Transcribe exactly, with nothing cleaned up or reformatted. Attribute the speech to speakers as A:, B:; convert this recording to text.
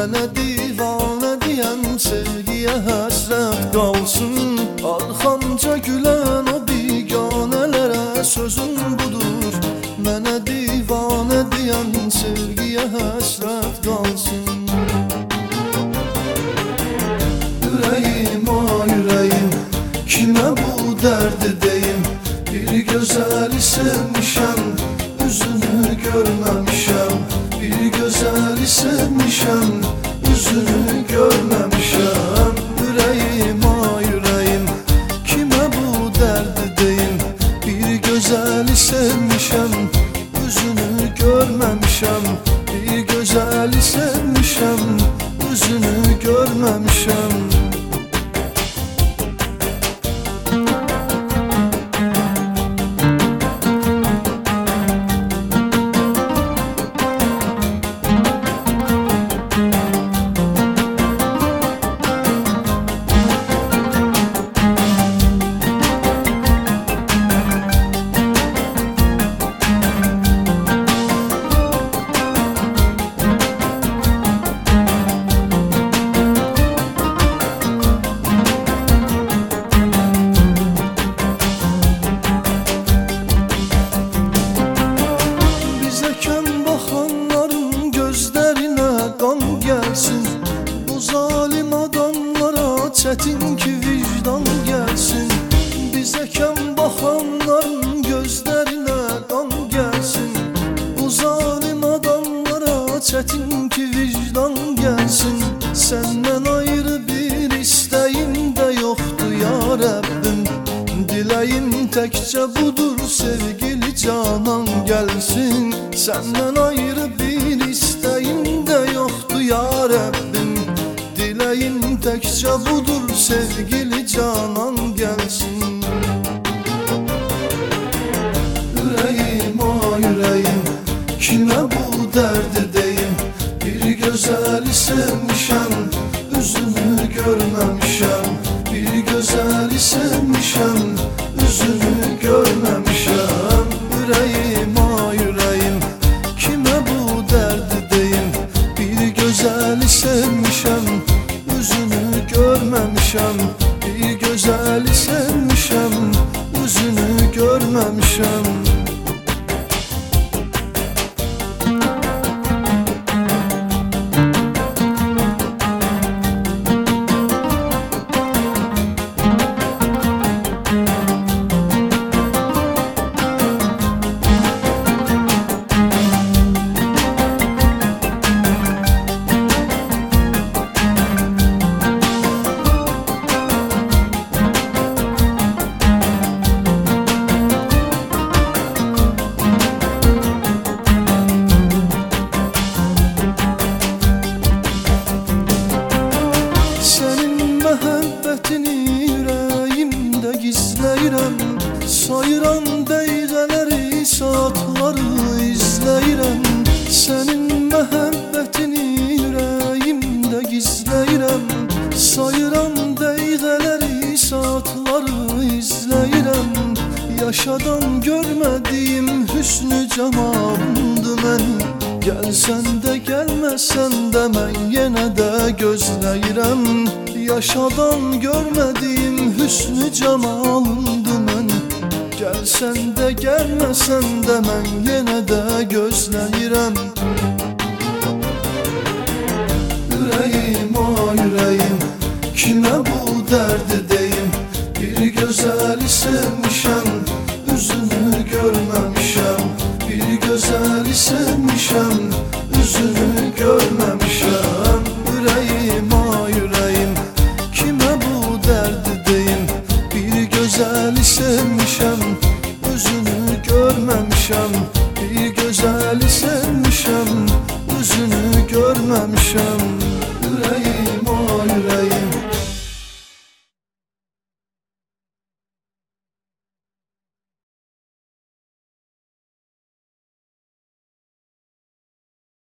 A: Mənə divanə deyən sevgiyə həsrət qalsın. Arxamca gülən o biganələrə sözüm budur. Mənə divanə deyən sevgiyə həsrət qalsın. Ürəyim, ay ürəyim, kimə bu dərdi deyim? Bir gözəli sevmişəm, üzünü görməmişəm. Bir gözəli sevmişəm, üzünü görməmişəm. Ürəyim, ay ürəyim, kimə bu dərdi deyim? Bir gözəli sevmişəm, üzünü görməmişəm. Bir gözəli sevmişəm, üzünü görməmişəm. Bu zalim adamlara çətin ki vicdan gəlsin. Bizə kəm baxanların gözlərinə qan gəlsin. Bu zalim adamlara çətin ki vicdan gəlsin. Səndən ayrı bir istəyim də yoxdur ya Rəbbim. Diləyim təkcə budur, sevgili canan gəlsin. Səndən ayrı bir istəyim də yoxdur ya Rəbbim. Diləyim təkcə budur, sevgili canan gəlsin. Ürəyim, ay ürəyim, kimə bu dərdi deyim? Bir gözəli sevmişəm, üzünü görməmişəm. Bir gözəli sevmişəm, üzünü görməmişəm. Ürəyim, ay ürəyim, kimə bu dərdi deyim? Bir gözəli sevmişəm, üzünü görməmişəm. Bir gözəli sevmişəm, üzünü görməmişəm. Ürəyimdə gizləyirəm, sayıram dəqiqələri, saatları izləyirəm. Sənin məhəbbətini ürəyimdə gizləyirəm, sayıram dəqiqələri, saatları izləyirəm. Yaşadan görmədiyim hüsnü camalındır mən. Gəlsən də gəlməsən də mən yenə də gözləyirəm. Yaşadan görmədiyim hüsnü camalındır mən. Gəlsən də gəlməsən də mən yenə də gözləyirəm. Ürəyim, ay ürəyim, kimə bu dərdi deyim? Bir gözəli sevmişəm, üzünü görməmişəm. Bir gözəli sevmişəm, üzünü görməmişəm. Ürəyim, ay ürəyim, kimə bu dərdi deyim? Bir gözəli sevmişəm,